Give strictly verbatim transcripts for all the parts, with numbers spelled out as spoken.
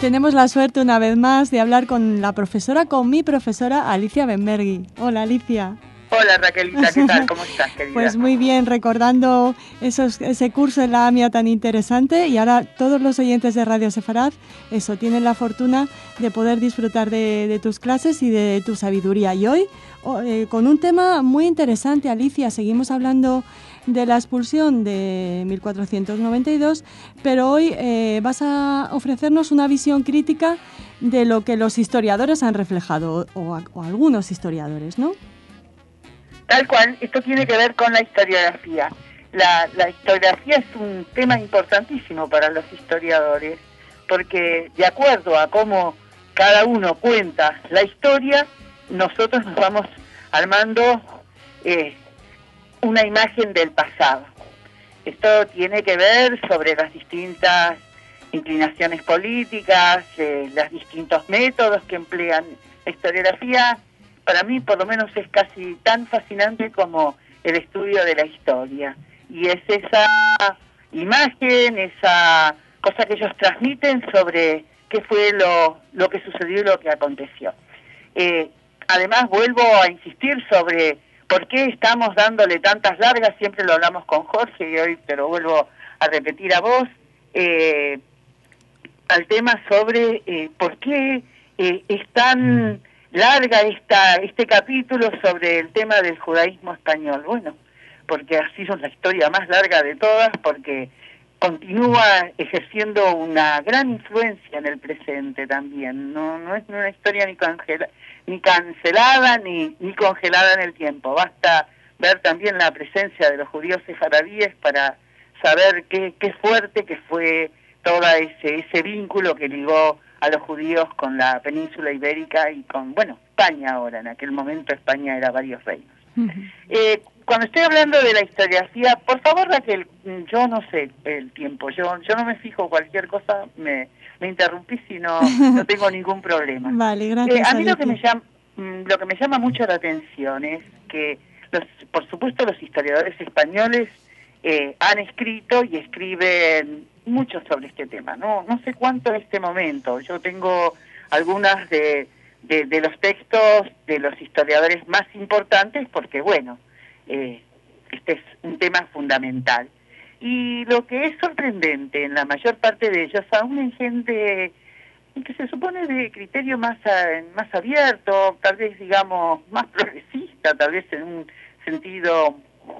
tenemos la suerte una vez más de hablar con la profesora, con mi profesora Alicia Benmergui. Hola, Alicia. Hola, Raquelita, ¿qué tal? ¿Cómo estás, querida? Pues muy bien, recordando esos, ese curso en la AMIA tan interesante, y ahora todos los oyentes de Radio Sefarad, eso, tienen la fortuna de poder disfrutar de, de tus clases y de tu sabiduría. Y hoy, oh, eh, con un tema muy interesante, Alicia, seguimos hablando de la expulsión de mil cuatrocientos noventa y dos, pero hoy eh, vas a ofrecernos una visión crítica de lo que los historiadores han reflejado, o, o algunos historiadores, ¿no? Tal cual, esto tiene que ver con la historiografía. La, la historiografía es un tema importantísimo para los historiadores, porque de acuerdo a cómo cada uno cuenta la historia, nosotros nos vamos armando eh, una imagen del pasado. Esto tiene que ver sobre las distintas inclinaciones políticas, eh, los distintos métodos que emplean la historiografía. Para mí, por lo menos, es casi tan fascinante como el estudio de la historia. Y es esa imagen, esa cosa que ellos transmiten sobre qué fue lo, lo que sucedió y lo que aconteció. Eh, además, vuelvo a insistir sobre por qué estamos dándole tantas largas, siempre lo hablamos con Jorge y hoy te lo vuelvo a repetir a vos, eh, al tema sobre eh, por qué eh, es tan larga esta, este capítulo sobre el tema del judaísmo español. Bueno, porque ha sido la historia más larga de todas, porque continúa ejerciendo una gran influencia en el presente también. No, no es una historia ni, congela, ni cancelada ni, ni congelada en el tiempo. Basta ver también la presencia de los judíos sefaradíes para saber qué, qué fuerte que fue todo ese, ese vínculo que ligó a los judíos con la península ibérica y con, bueno, España ahora. En aquel momento España era varios reinos. Uh-huh. Eh, cuando estoy hablando de la historiografía, por favor, Raquel, yo no sé el tiempo, yo yo no me fijo cualquier cosa, me, me interrumpí si no, no tengo ningún problema. Vale, gracias. Eh, a mí lo que me llama lo que me llama mucho la atención es que, los, por supuesto, los historiadores españoles eh, han escrito y escriben mucho sobre este tema. No no sé cuánto en este momento. Yo tengo algunas de, de, de los textos de los historiadores más importantes porque, bueno, eh, este es un tema fundamental. Y lo que es sorprendente en la mayor parte de ellos, aún hay gente que se supone de criterio más, a, más abierto, tal vez, digamos, más progresista, tal vez en un sentido,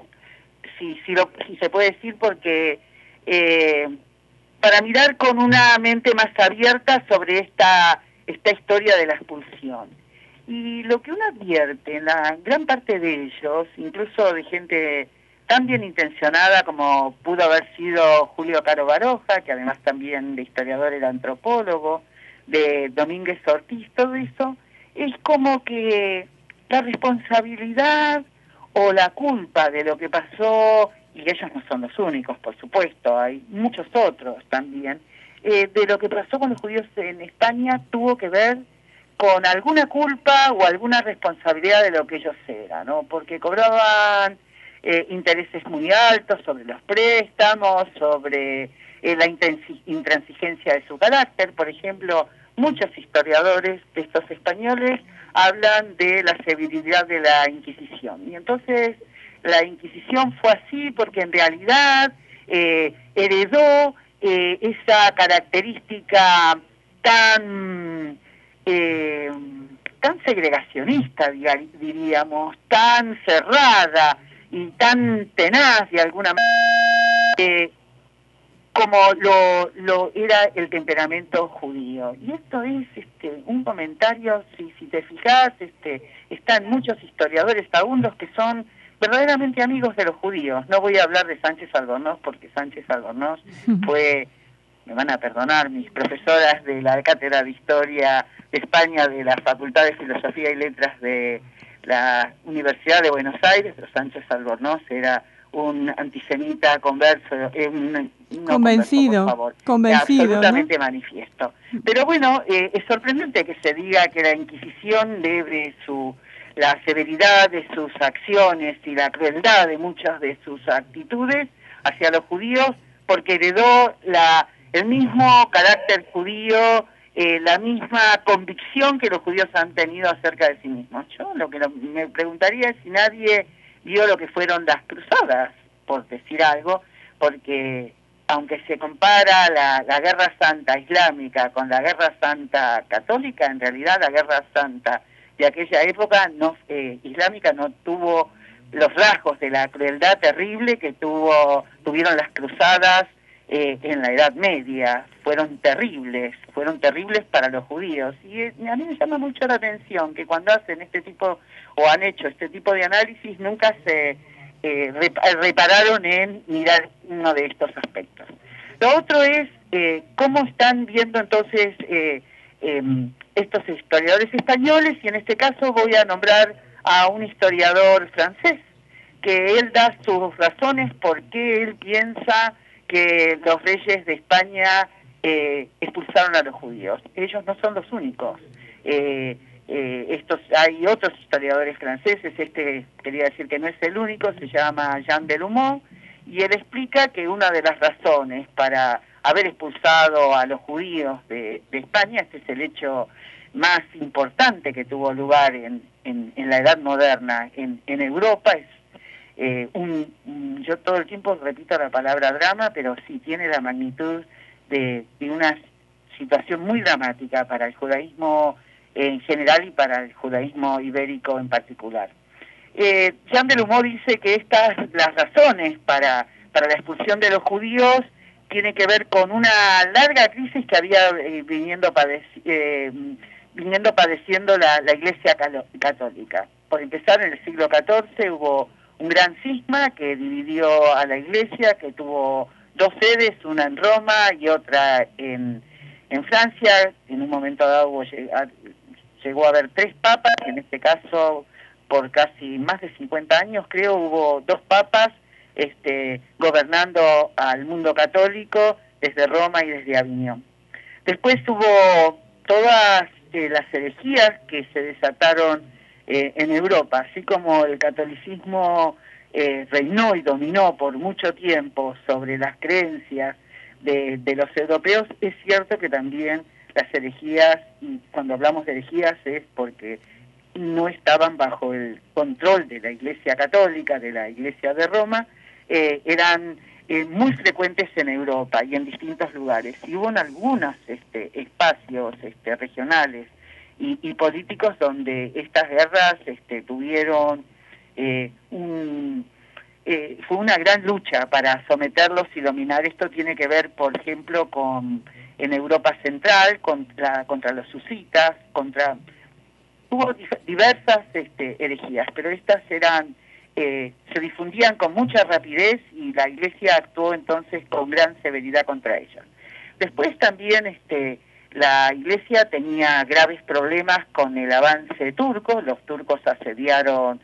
si, si, lo, si se puede decir, porque... Eh, para mirar con una mente más abierta sobre esta, esta historia de la expulsión. Y lo que uno advierte en la gran parte de ellos, incluso de gente tan bien intencionada como pudo haber sido Julio Caro Baroja, que además también de historiador era antropólogo, de Domínguez Ortiz, todo eso, es como que la responsabilidad o la culpa de lo que pasó, y ellos no son los únicos, por supuesto, hay muchos otros también, eh, de lo que pasó con los judíos en España tuvo que ver con alguna culpa o alguna responsabilidad de lo que ellos eran, ¿no? Porque cobraban eh, intereses muy altos sobre los préstamos, sobre eh, la intransigencia de su carácter. Por ejemplo, muchos historiadores de estos españoles hablan de la severidad de la Inquisición. Y entonces la Inquisición fue así porque en realidad eh, heredó eh, esa característica tan eh, tan segregacionista, diríamos, tan cerrada y tan tenaz de alguna manera, eh, como lo, lo era el temperamento judío. Y esto es este un comentario, si, si te fijas, este, están muchos historiadores, aún los que son verdaderamente amigos de los judíos. No voy a hablar de Sánchez Albornoz, porque Sánchez Albornoz fue, me van a perdonar mis profesoras de la Cátedra de Historia de España, de la Facultad de Filosofía y Letras de la Universidad de Buenos Aires, pero Sánchez Albornoz era un antisemita converso, eh, un, no convencido, converso, por favor, convencido, absolutamente ¿no? Manifiesto. Pero bueno, eh, es sorprendente que se diga que la Inquisición debe su la severidad de sus acciones y la crueldad de muchas de sus actitudes hacia los judíos, porque heredó la, el mismo carácter judío eh, la misma convicción que los judíos han tenido acerca de sí mismos. Yo lo que lo, me preguntaría es si nadie vio lo que fueron las cruzadas, por decir algo, porque aunque se compara la, la Guerra Santa Islámica con la Guerra Santa Católica, en realidad la Guerra Santa de aquella época no, eh, islámica no tuvo los rasgos de la crueldad terrible que tuvo tuvieron las cruzadas eh, en la Edad Media. Fueron terribles, fueron terribles para los judíos. Y eh, a mí me llama mucho la atención que cuando hacen este tipo, o han hecho este tipo de análisis, nunca se eh, repararon en mirar uno de estos aspectos. Lo otro es eh, cómo están viendo entonces eh, eh, estos historiadores españoles, y en este caso voy a nombrar a un historiador francés, que él da sus razones por qué él piensa que los reyes de España eh, expulsaron a los judíos. Ellos no son los únicos. Eh, eh, estos hay otros historiadores franceses, este quería decir que no es el único, se llama Jean Delumeau, y él explica que una de las razones para haber expulsado a los judíos de, de España, este es el hecho más importante que tuvo lugar en, en, en la Edad Moderna en, en Europa, es eh, un, un, yo todo el tiempo repito la palabra drama, pero sí tiene la magnitud de, de una situación muy dramática para el judaísmo en general y para el judaísmo ibérico en particular. Eh, Jean Delumeau dice que estas las razones para, para la expulsión de los judíos tiene que ver con una larga crisis que había eh, viniendo, padeci eh, viniendo padeciendo la, la Iglesia Católica. Por empezar, en el siglo catorce hubo un gran cisma que dividió a la Iglesia, que tuvo dos sedes, una en Roma y otra en, en Francia. En un momento dado hubo, llegó a haber tres papas, en este caso por casi más de cincuenta años, creo, hubo dos papas este, gobernando al mundo católico desde Roma y desde Aviñón. Después hubo todas eh, las herejías que se desataron eh, en Europa, así como el catolicismo eh, reinó y dominó por mucho tiempo sobre las creencias de, de los europeos, es cierto que también las herejías, y cuando hablamos de herejías es porque no estaban bajo el control de la Iglesia Católica, de la Iglesia de Roma, eh, eran eh, muy frecuentes en Europa y en distintos lugares. Y hubo en algunos este, espacios este, regionales y, y políticos donde estas guerras este, tuvieron eh, un... Eh, fue una gran lucha para someterlos y dominar. Esto tiene que ver, por ejemplo, con en Europa Central, contra, contra los husitas, contra... Hubo diversas este, herejías, pero estas eran eh, se difundían con mucha rapidez y la Iglesia actuó entonces con gran severidad contra ellas. Después también este, la Iglesia tenía graves problemas con el avance turco, los turcos asediaron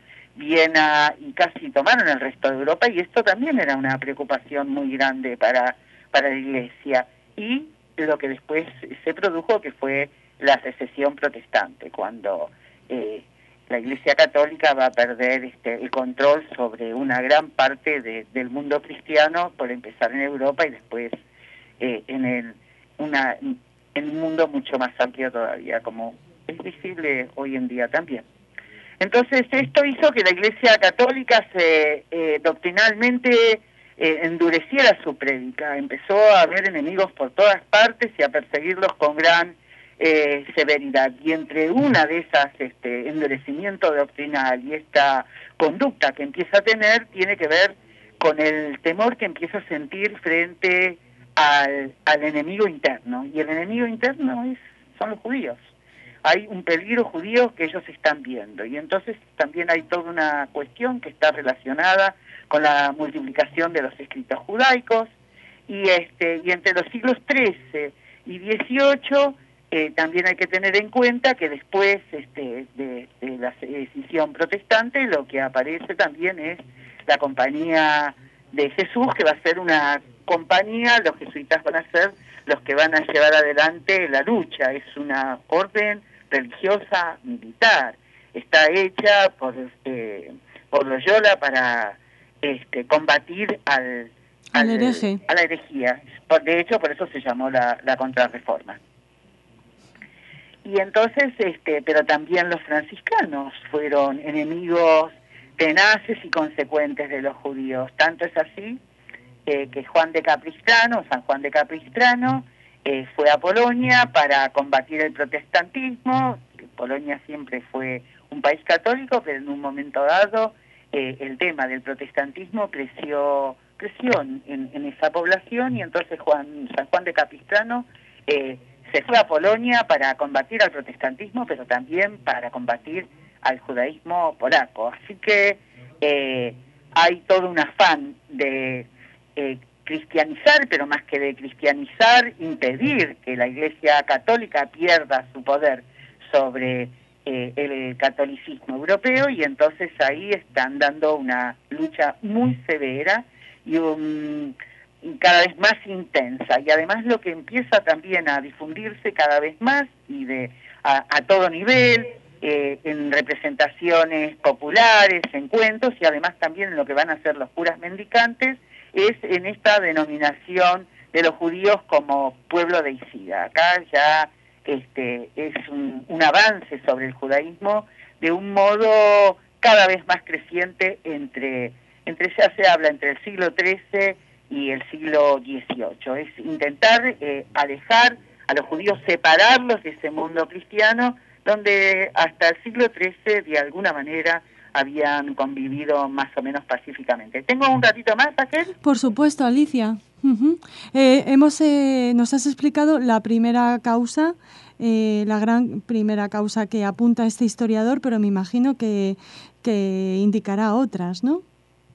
Viena y casi tomaron el resto de Europa, y esto también era una preocupación muy grande para, para la Iglesia. Y lo que después se produjo, que fue la secesión protestante, cuando eh, la Iglesia Católica va a perder este, el control sobre una gran parte de, del mundo cristiano, por empezar en Europa y después eh, en, el, una, en un mundo mucho más amplio todavía, como es visible hoy en día también. Entonces esto hizo que la Iglesia Católica se eh, doctrinalmente eh, endureciera su prédica, empezó a haber enemigos por todas partes y a perseguirlos con gran Eh, severidad, y entre una de esas este, endurecimiento doctrinal y esta conducta que empieza a tener tiene que ver con el temor que empieza a sentir frente al, al enemigo interno, y el enemigo interno es, son los judíos. Hay un peligro judío que ellos están viendo, y entonces también hay toda una cuestión que está relacionada con la multiplicación de los escritos judaicos, y este y entre los siglos trece y dieciocho Eh, también hay que tener en cuenta que después este, de, de la decisión protestante, lo que aparece también es la Compañía de Jesús, que va a ser una compañía, los jesuitas van a ser los que van a llevar adelante la lucha. Es una orden religiosa militar, está hecha por este, por Loyola para este, combatir al, al, al hereje. a la herejía. De hecho, por eso se llamó la, la Contrarreforma. y entonces, este, pero también los franciscanos fueron enemigos tenaces y consecuentes de los judíos. Tanto es así eh, que Juan de Capistrano, San Juan de Capistrano, eh, fue a Polonia para combatir el protestantismo. Polonia siempre fue un país católico, pero en un momento dado eh, el tema del protestantismo creció creció en, en esa población, y entonces Juan, San Juan de Capistrano eh, se fue a Polonia para combatir al protestantismo, pero también para combatir al judaísmo polaco. Así que eh, hay todo un afán de eh, cristianizar, pero más que de cristianizar, impedir que la Iglesia Católica pierda su poder sobre eh, el catolicismo europeo, y entonces ahí están dando una lucha muy severa y un, cada vez más intensa, y además lo que empieza también a difundirse cada vez más y de a, a todo nivel, eh, en representaciones populares, en cuentos, y además también en lo que van a ser los curas mendicantes, es en esta denominación de los judíos como pueblo de Isida. Acá ya este, es un, un avance sobre el judaísmo de un modo cada vez más creciente entre, entre ya se habla entre el siglo trece y el siglo dieciocho. Es intentar eh, alejar a los judíos, separarlos de ese mundo cristiano, donde hasta el siglo trece de alguna manera habían convivido más o menos pacíficamente. ¿Tengo un ratito más, Raquel? Por supuesto, Alicia. Uh-huh. Eh, hemos, eh, nos has explicado la primera causa, eh, la gran primera causa que apunta este historiador, pero me imagino que, que indicará otras, ¿no?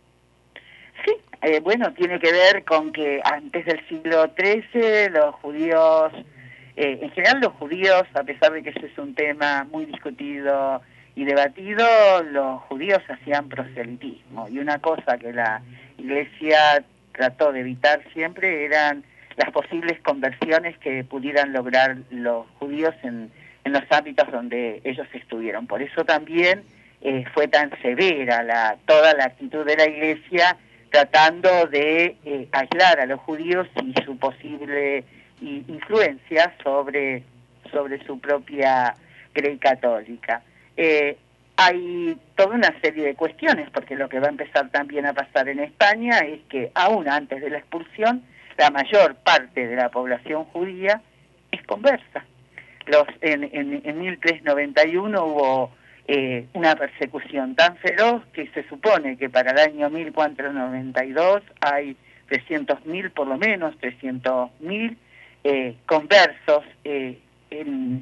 Sí, eh, bueno, tiene que ver con que antes del siglo trece los judíos, eh, en general los judíos, a pesar de que ese es un tema muy discutido y debatido, los judíos hacían proselitismo, y una cosa que la Iglesia trató de evitar siempre eran las posibles conversiones que pudieran lograr los judíos en, en los ámbitos donde ellos estuvieron. Por eso también eh, fue tan severa la, toda la actitud de la Iglesia, tratando de eh, aislar a los judíos y su posible y, influencia sobre, sobre su propia Grey católica. Eh, hay toda una serie de cuestiones, porque lo que va a empezar también a pasar en España es que aún antes de la expulsión, la mayor parte de la población judía es conversa. Los, en, en, en mil trescientos noventa y uno hubo eh, una persecución tan feroz que se supone que para el año mil cuatrocientos noventa y dos hay trescientos mil, por lo menos trescientos mil eh, conversos eh, en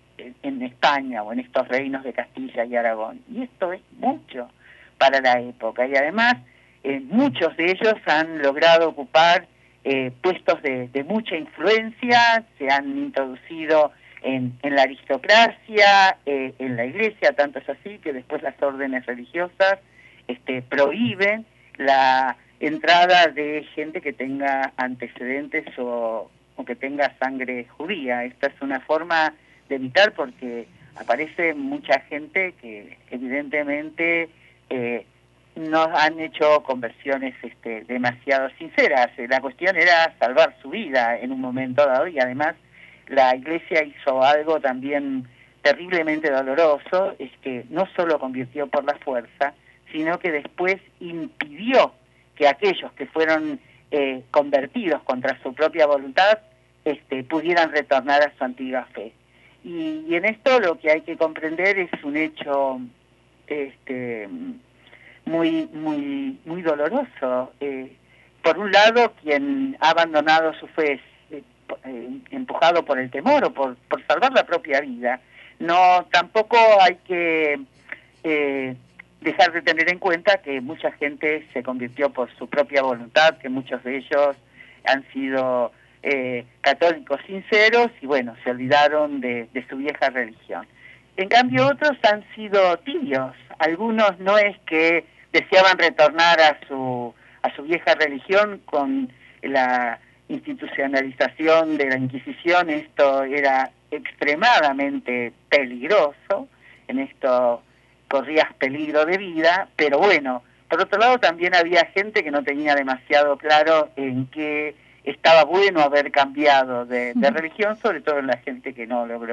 en España o en estos reinos de Castilla y Aragón. Y esto es mucho para la época. Y además, eh, muchos de ellos han logrado ocupar eh, puestos de, de mucha influencia, se han introducido en, en la aristocracia, eh, en la Iglesia, tanto es así que después las órdenes religiosas este, prohíben la entrada de gente que tenga antecedentes o, o que tenga sangre judía. Esta es una forma de evitar, porque aparece mucha gente que evidentemente eh, no han hecho conversiones este, demasiado sinceras. La cuestión era salvar su vida en un momento dado, y además la Iglesia hizo algo también terriblemente doloroso, es que no solo convirtió por la fuerza, sino que después impidió que aquellos que fueron eh, convertidos contra su propia voluntad este, pudieran retornar a su antigua fe. Y, y en esto lo que hay que comprender es un hecho este, muy muy muy doloroso. Eh, por un lado, quien ha abandonado su fe es eh, empujado por el temor o por, por salvar la propia vida. No, tampoco hay que eh, dejar de tener en cuenta que mucha gente se convirtió por su propia voluntad, que muchos de ellos han sido Eh, católicos sinceros y bueno, se olvidaron de, de su vieja religión. En cambio otros han sido tibios. Algunos no es que deseaban retornar a su a su vieja religión con la institucionalización de la Inquisición. Esto era extremadamente peligroso, en esto corrías peligro de vida, pero bueno, por otro lado también había gente que no tenía demasiado claro en qué estaba bueno haber cambiado de, de religión, sobre todo en la gente que no logró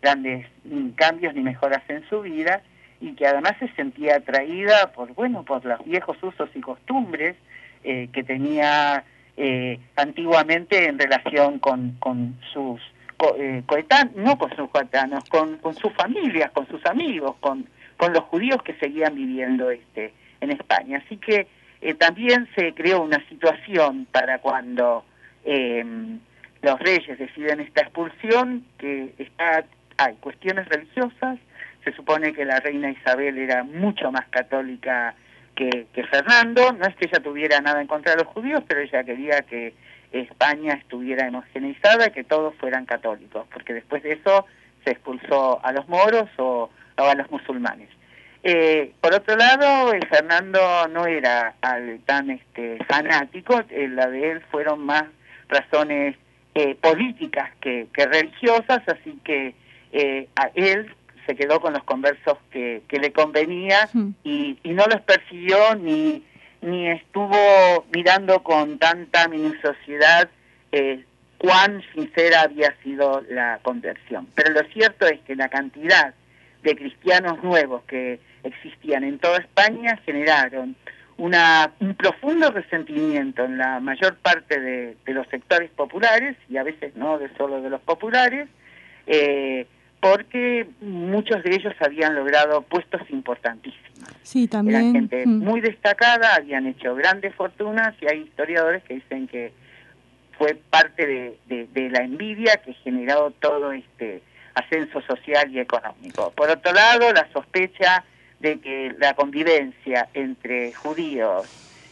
grandes mm, cambios ni mejoras en su vida, y que además se sentía atraída por, bueno, por los viejos usos y costumbres eh, que tenía eh, antiguamente en relación con, con sus co, eh, coetáneos, no con sus coetáneos, con, con sus familias, con sus amigos, con, con los judíos que seguían viviendo este en España. Así que eh, también se creó una situación para cuando eh, los reyes deciden esta expulsión, que está, hay cuestiones religiosas. Se supone que la reina Isabel era mucho más católica que, que Fernando. No es que ella tuviera nada en contra de los judíos, pero ella quería que España estuviera homogeneizada y que todos fueran católicos, porque después de eso se expulsó a los moros o, o a los musulmanes. Eh, por otro lado, eh, Fernando no era al, tan este, fanático, eh, la de él fueron más razones eh, políticas que, que religiosas, así que eh, a él se quedó con los conversos que, que le convenía y, y no los persiguió ni, ni estuvo mirando con tanta minuciosidad eh, cuán sincera había sido la conversión. Pero lo cierto es que la cantidad de cristianos nuevos que existían en toda España generaron una, un profundo resentimiento en la mayor parte de, de los sectores populares, y a veces no de solo de los populares, eh, porque muchos de ellos habían logrado puestos importantísimos. Sí, también. Eran gente mm. muy destacada, habían hecho grandes fortunas, y hay historiadores que dicen que fue parte de, de, de la envidia que generó todo este ascenso social y económico. Por otro lado, la sospecha de que la convivencia entre judíos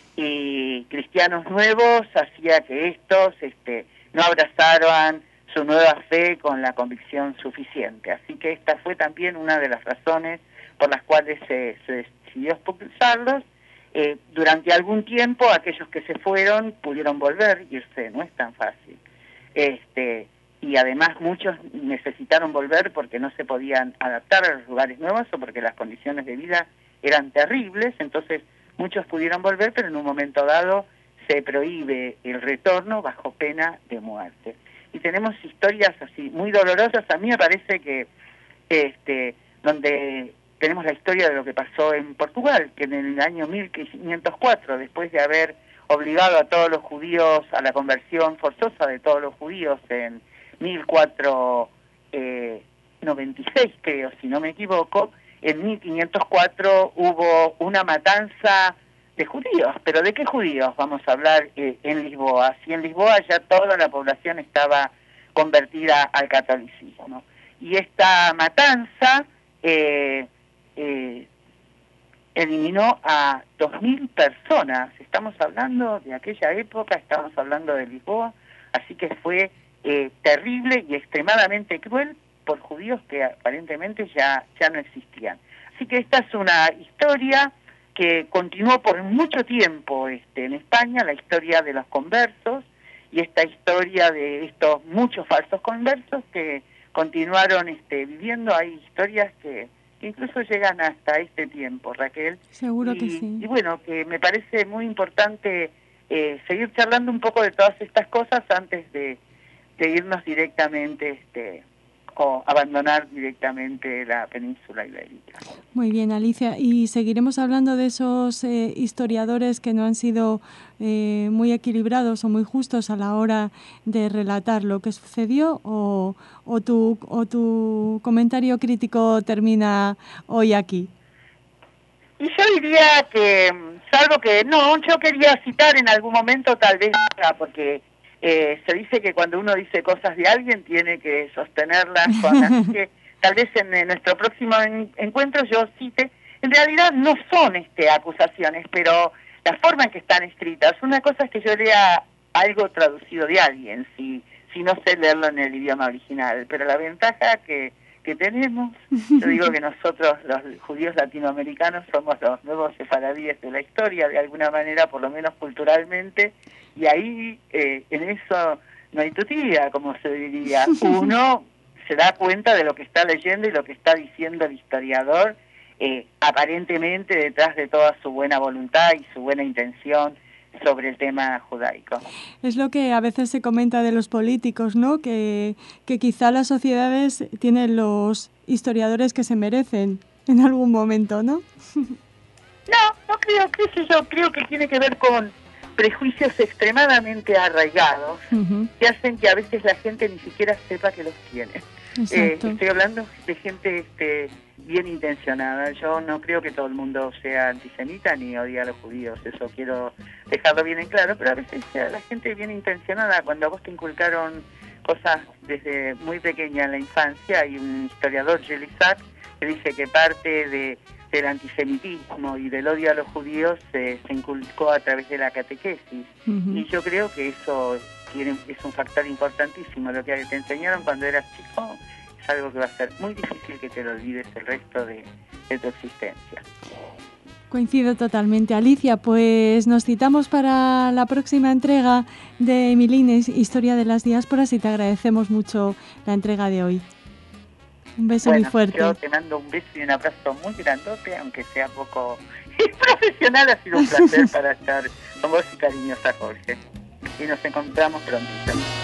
y cristianos nuevos hacía que estos este, no abrazaran su nueva fe con la convicción suficiente. Así que esta fue también una de las razones por las cuales se, se decidió expulsarlos. Eh, durante algún tiempo aquellos que se fueron pudieron volver, irse no es tan fácil. Este, y además muchos necesitaron volver porque no se podían adaptar a los lugares nuevos o porque las condiciones de vida eran terribles, entonces muchos pudieron volver, pero en un momento dado se prohíbe el retorno bajo pena de muerte. Y tenemos historias así muy dolorosas. A mí me parece que este donde tenemos la historia de lo que pasó en Portugal, que en el año mil quinientos cuatro, después de haber obligado a todos los judíos a la conversión forzosa de todos los judíos en mil cuatrocientos noventa y seis, creo, si no me equivoco, en mil quinientos cuatro hubo una matanza de judíos. ¿Pero de qué judíos vamos a hablar eh, en Lisboa? Si en Lisboa ya toda la población estaba convertida al catolicismo. Y esta matanza eh, eh, eliminó a dos mil personas. Estamos hablando de aquella época, estamos hablando de Lisboa, así que fue eh, terrible y extremadamente cruel por judíos que aparentemente ya, ya no existían. Así que esta es una historia que continuó por mucho tiempo este, en España, la historia de los conversos, y esta historia de estos muchos falsos conversos que continuaron este, viviendo. Hay historias que, que incluso llegan hasta este tiempo, Raquel. Seguro y, que sí. Y bueno, que me parece muy importante eh, seguir charlando un poco de todas estas cosas antes de, de irnos directamente este, o abandonar directamente la península ibérica. Muy bien, Alicia. Y seguiremos hablando de esos eh, historiadores que no han sido eh, muy equilibrados o muy justos a la hora de relatar lo que sucedió, o, o, tu, o tu comentario crítico termina hoy aquí. Y yo diría que, salvo que, no, yo quería citar en algún momento, tal vez, porque Eh, se dice que cuando uno dice cosas de alguien tiene que sostenerlas, con, así que tal vez en, en nuestro próximo en, encuentro yo cite, en realidad no son este acusaciones, pero la forma en que están escritas. Una cosa es que yo lea algo traducido de alguien, si, si no sé leerlo en el idioma original, pero la ventaja que, que tenemos, yo digo que nosotros los judíos latinoamericanos somos los nuevos sefaradíes de la historia, de alguna manera, por lo menos culturalmente, y ahí eh, en eso no hay tutía, como se diría. Uno se da cuenta de lo que está leyendo y lo que está diciendo el historiador, eh, aparentemente detrás de toda su buena voluntad y su buena intención, sobre el tema judaico. Es lo que a veces se comenta de los políticos, ¿no? Que, que quizá las sociedades tienen los historiadores que se merecen en algún momento, ¿no? No, no creo, qué sé yo, creo que tiene que ver con prejuicios extremadamente arraigados, uh-huh, que hacen que a veces la gente ni siquiera sepa que los tiene. Eh, estoy hablando de gente este, bien intencionada. Yo no creo que todo el mundo sea antisemita ni odie a los judíos, eso quiero dejarlo bien en claro, pero a veces la gente bien intencionada, cuando a vos te inculcaron cosas desde muy pequeña en la infancia, hay un historiador, Jelissac, que dice que parte de, del antisemitismo y del odio a los judíos eh, se inculcó a través de la catequesis, uh-huh, y yo creo que eso es un factor importantísimo. Lo que te enseñaron cuando eras chico es algo que va a ser muy difícil que te lo olvides el resto de, de tu existencia. Coincido totalmente. Alicia, pues nos citamos para la próxima entrega de Emilines, Historia de las Diásporas, y te agradecemos mucho la entrega de hoy. Un beso bueno, muy fuerte. Yo te mando un beso y un abrazo muy grandote, aunque sea poco profesional. Ha sido un placer para estar con vos y cariñosa, Jorge. Y nos encontramos prontito.